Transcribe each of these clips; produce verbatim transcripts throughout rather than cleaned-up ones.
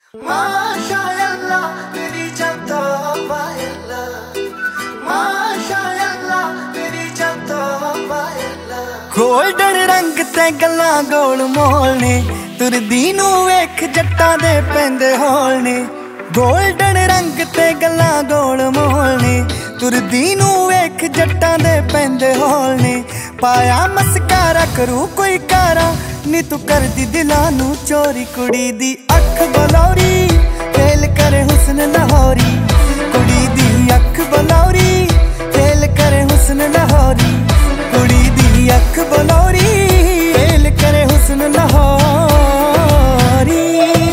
माशाअल्लाह तेरी जतो पायल्ला, माशाअल्लाह तेरी जतो पायल्ला। गोल्डन रंग ते गल्लां गोल मोल ने, तुरदी नूं वेख जट्टां दे पैंदे हौल ने। गोल्डन रंग ते गल्लां गोल मोल ने, तुरदी नूं वेख जट्टां दे पैंदे हौल ने। पाया मस्कारा करू कोई कारा, नी तू कर दी दिलां नूं चोरी। कुड़ी दी अख बलौरी फेल करे हुस्न लाहौरी, कुड़ी दी अख बलौरी फेल करे हुस्न लाहौरी। कुड़ी दी अख बलौरी फेल करे हुस्न लाहौरी।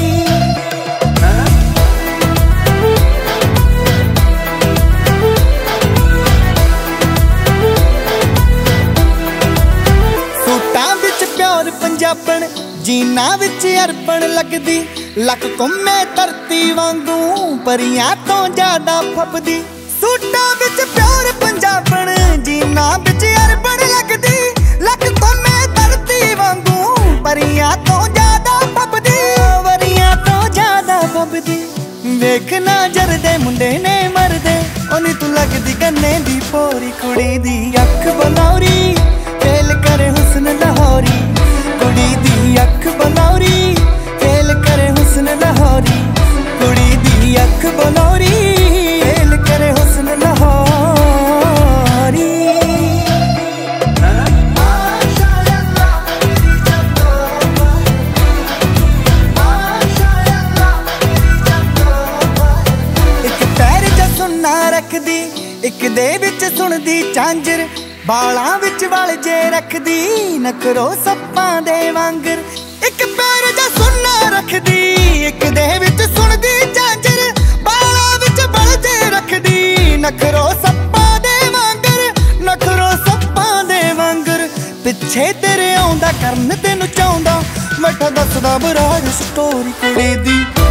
सूटां विच प्योर पंजाबण, जीना विच अरबण लगदी। लक घुमे धरती वांगू परियां तो ज्यादा फपदी। सूटां विच प्योर पंजाबण, जीना विच अरबण लगदी। लक घुमे धरती वांगू परियां तो ज्यादा फपदी। परियां तो ज्यादा फपदी। वेख ना जरदे मुंडे ने मरदे, ओनी तू लगदी गन्ने दी पोरी। कुड़ी दी अख बलौरी फेल करे हुस्न लाहौरी, कुड़ी दी अख बलौरी फेल करे हुस्न लाहौरी। कुड़ी दी अख बलौरी फेल करे हुस्न लाहौरी। एक पैर जा सुन्ना रखदी, एक दे विच सुनदी झांजर। बालां विच वल जे रखदी, नकरो सप्पां दे वांगर। एक पैर जा सुन्ना रखदी, एक दे विच सुनदी झांजर। बालां विच वल जे रखदी, नकरो सप्पां दे वांगर। नकरो सप्पां दे वांगर। पिछे तेरे आउंदा करन तेनू चाहुंदा, बैठा दसदा बराड़ स्टोरी। कुड़ी दी